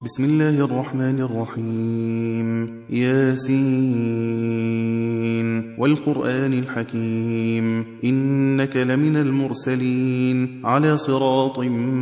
بسم الله الرحمن الرحيم ياسين والقرآن الحكيم إنك لمن المرسلين على صراط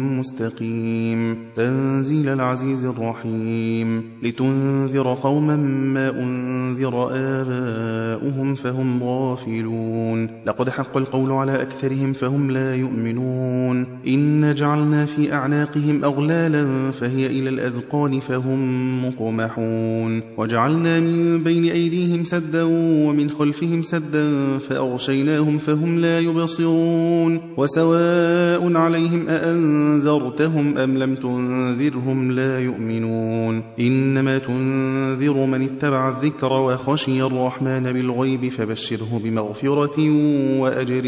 مستقيم تنزيل العزيز الرحيم لتنذر قوما ما أنذر آباؤهم فهم غافلون لقد حق القول على أكثرهم فهم لا يؤمنون إن جعلنا في أعناقهم أغلالا فهي إلى الأذقان فهم مقمحون وجعلنا من بين أيديهم سدا ومن خلفهم سدا فأغشيناهم فهم لا يبصرون وسواء عليهم أأنذرتهم أم لم تنذرهم لا يؤمنون إنما تنذر من اتبع الذكر وخشي الرحمن بالغيب فبشره بمغفرة وأجر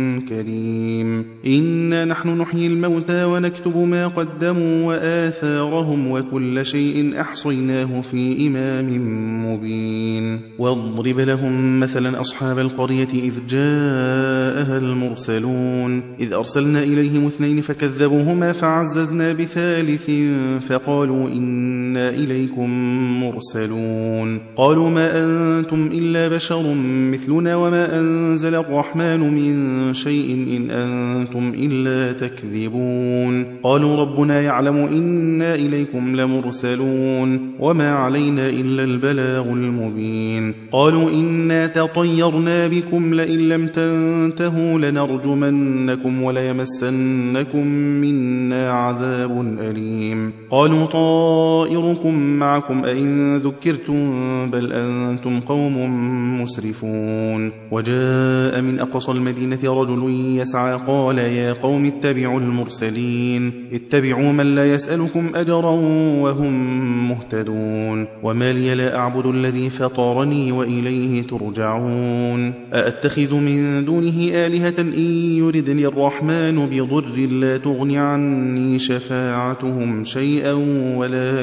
كريم إنا نحن نحيي الموتى ونكتب ما قدموا وآثارهم وكل شيء أحصيناه في إمام مبين واضرب لهم مثلا أصحاب القرية إذ جاءها المرسلون إذ أرسلنا إليهم 2 فكذبوهما فعززنا بثالث فقالوا إنا إليكم مرسلون قالوا ما أنتم إلا بشر مثلنا وما أنزل الرحمن من شيء إن أنتم إلا تكذبون قالوا ربنا يعلم إنا إليكم لمرسلون وما علينا إلا البلاغ المبين قالوا إنا تطيرنا بكم لئن لم تنتهوا لنرجمنكم وليمسنكم منا عذاب أليم قالوا طائركم معكم أئن ذكرتم بل أنتم قوم مسرفون وجاء من أقصى المدينة رجل يسعى قال يا قوم اتبعوا المرسلين اتبعوا من لا يسألكم أجرا وهم مهتدون وما لي لا أعبد الذي فطرني وإليه ترجعون أأتخذ من دونه آلهة إن يردني الرحمن بضر لا تغن عني شفاعتهم شيئا ولا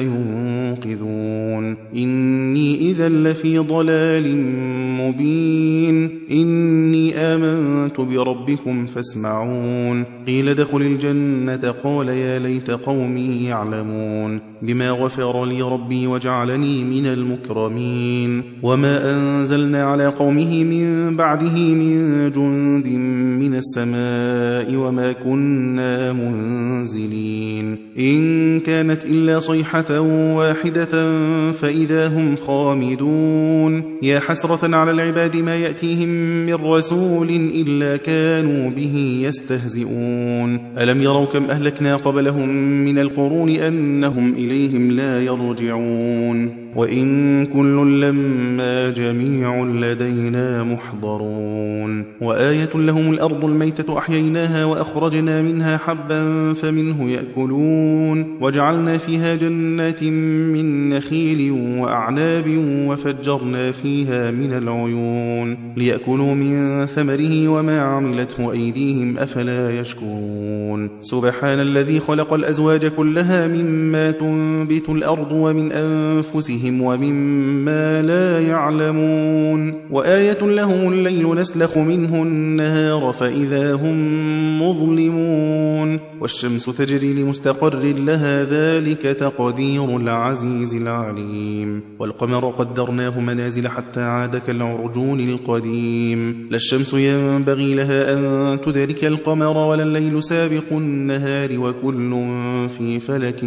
ينقذون إني إذا لفي ضلال مبين إني آمنت بربكم فاسمعون قيل ادخل الجنة قال يا ليت قومي يعلمون بما غفر لي ربي وجعلني من المكرمين وما أنزلنا على قومه من بعده من جند من السماء وما كنا منزلين إن كانت إلا صيحة واحدة فإذا هم خامدون يا حسرة على العباد ما يأتيهم من رسول إلا كانوا به يستهزئون ألم يروا كم أهلكنا قبلهم من القرون أنهم إليهم لا يرجعون وإن كل لما جميع لدينا محضرون وآية لهم الأرض الميتة أحييناها وأخرجنا منها حبا فمنه يأكلون وجعلنا فيها جنات من نخيل وأعناب وفجرنا فيها من العيون ليأكلوا من ثمره وما عملته أيديهم أفلا يشكرون سبحان الذي خلق الأزواج كلها مما تنبت الأرض ومن أنفسهم ومما لا يعلمون وآية لهم الليل نسلخ منه النهار فإذا هم مظلمون والشمس تجري لمستقر لها ذلك تقدير العزيز العليم والقمر قدرناه منازل حتى عاد كالعرجون القديم لا الشمس ينبغي لها أن تدرك القمر ولا الليل سابق النهار وكل في فلك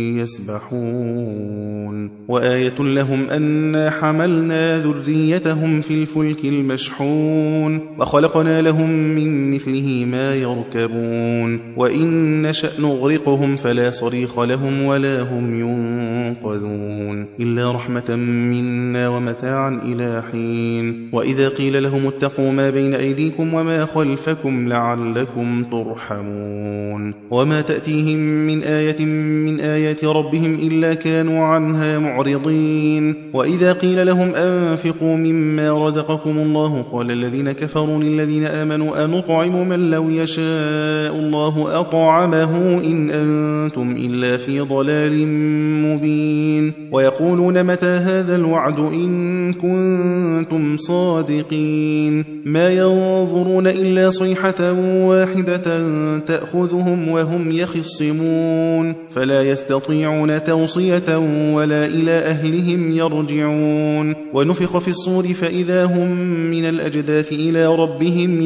يسبحون وآية لهم أنا حملنا ذريتهم في الفلك المشحون وخلقنا لهم من مثله ما يركبون وإن نشأ نغرقهم فلا صريخ لهم ولا هم ينقذون إلا رحمة منا ومتاعا إلى حين وإذا قيل لهم اتقوا ما بين أيديكم وما خلفكم لعلكم ترحمون وما تأتيهم من آية من آيات ربهم إلا كانوا عنها معرضين الآخرين. وإذا قيل لهم أنفقوا مما رزقكم الله قال الذين كفروا للذين آمنوا أنطعم من لو يشاء الله أطعمه إن أنتم إلا في ضلال مبين. ويقولون متى هذا الوعد إن كنتم صادقين. ما ينظرون إلا صيحة واحدة تأخذهم وهم يخصمون فلا يستطيعون توصية ولا إلى أهلهم يرجعون. ونفخ في الصور فإذا هم من الأجداث إلى ربهم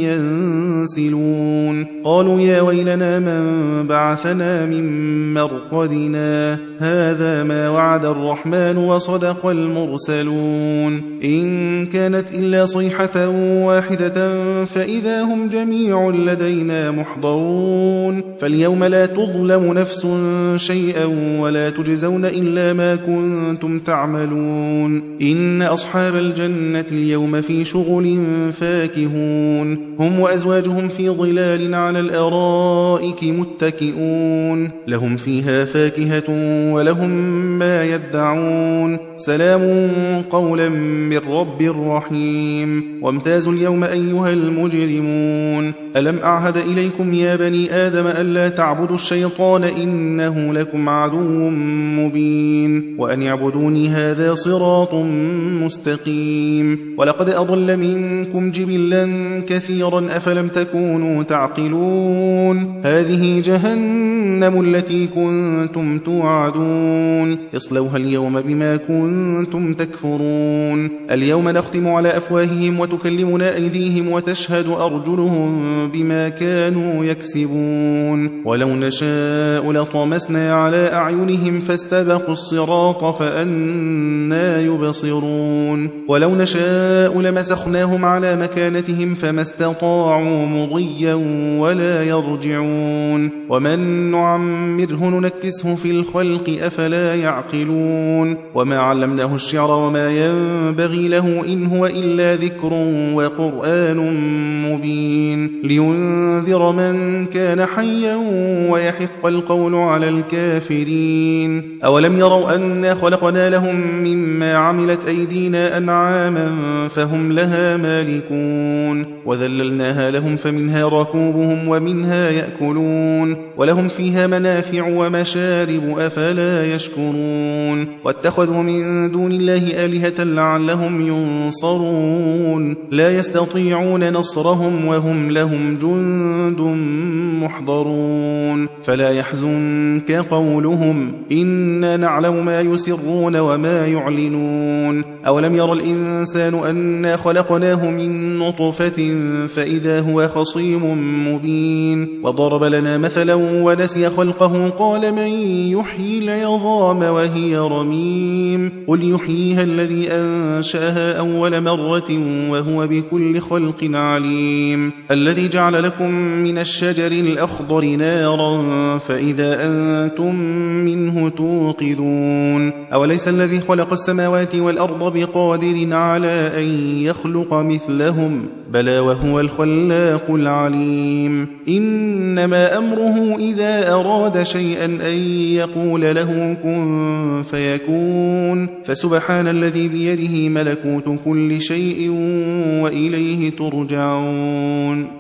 ينسلون. قالوا يا ويلنا من بعثنا من مرقدنا هذا ما وعد الرحمن وصدق المرسلون. إن كانت إلا صيحة واحدة فإذا هم جميع لدينا محضرون. فاليوم لا تظلم نفس شيئا ولا تجزون إلا ما كنتم تعملون. إن أصحاب الجنة اليوم في شغل فاكهون هم وأزواجهم في ظلال على الأرائك متكئون لهم فيها فاكهة ولهم ما يدعون. سلام قولا من رب رحيم. وامتازوا اليوم أيها المجرمون ألم أعهد إليكم يا بني آدم ألا تعبدوا الشيطان إنه لكم عدو مبين وأن يعبدوني هذا صراط مستقيم. ولقد أضل منكم جبلا كثيرا أفلم تكونوا تعقلون. هذه جهنم التي كنتم توعدون اصلوها اليوم بما كنتم تكفرون. اليوم نختم على أفواههم وتكلمنا أيديهم وتشهد أرجلهم بما كانوا يكسبون. ولو نشاء لطمسنا على أعينهم فاستبقوا الصراط فأنى يبصرون. ولو نشاء لمسخناهم على مكانتهم فما استطاعوا مضيا ولا يرجعون. ومن نعمره ننكسه في الخلق أفلا يعقلون. وما علمناه الشعر وما ينبغي له إن هو إلا ذكر وقرآن مبين لينذر من كان حيا ويحق القول على الكافرين. أولم يروا أنا خلقنا لهم مما عملت أيدينا أنعاما فهم لها مالكون وذللناها لهم فمنها ركوبهم ومنها يأكلون ولهم فيها منافع ومشارب أفلا يشكرون. واتخذوا من دون الله آلهة لعلهم ينصرون لا يستطيعون نصرهم وهم لهم جند محضرون. فلا يحزنك قولهم إنا نعلم ما يسرون وما يعلنون. أولم ير الإنسان أنا خلقناه من نطفة فإذا هو خصيم مبين. وضرب لنا مثلا ونسي خلقه قال من يحيي العظام وهي رميم قل يحييها الذي أنشأها أول مرة وهو بكل خلق عليم. الذي جعل لكم من الشجر الأخضر نارا فإذا أنتم منه توقدون. أوليس الذي خلق السماوات والأرض بقادر على أن يخلق مثلهم بلى وهو الخلاق العليم. إنما أمره إذا أراد شيئا أن يقول له كن فيكون. فسبحان الذي بيده ملكوت كل شيء وإليه ترجعون.